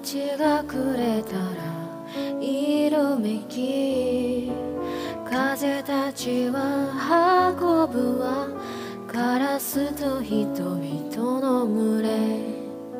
日が暮れたら色めき風たちは運ぶわカラスと人々の群れ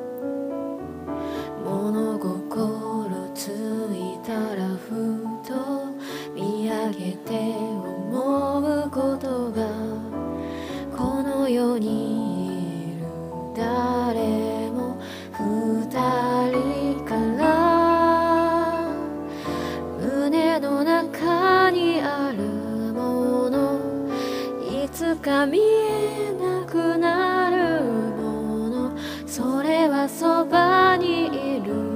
物心ついたらふと見上げて思うことがこの世にいる誰も二人から胸の中にあるものいつか見えなくなるものそれはそばにいる